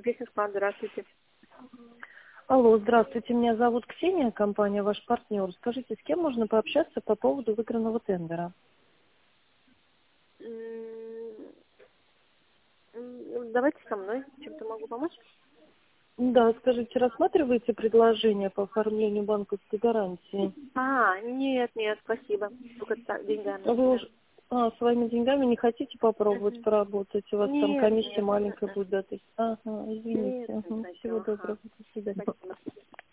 бизнес-план, здравствуйте. Алло, здравствуйте, меня зовут Ксения, компания «Ваш партнер». Скажите, с кем можно пообщаться по поводу выигранного тендера? Давайте со мной. Чем-то могу помочь? Да, скажите, рассматриваете предложение по оформлению банковской гарантии? Нет, спасибо. Только деньгами. Вы Да. уже своими деньгами не хотите попробовать Мгм. поработать? У вас там Нет, комиссия нет. маленькая будет, да? Ага, извините. Нет, Всего спасибо. доброго, до свидания. Спасибо.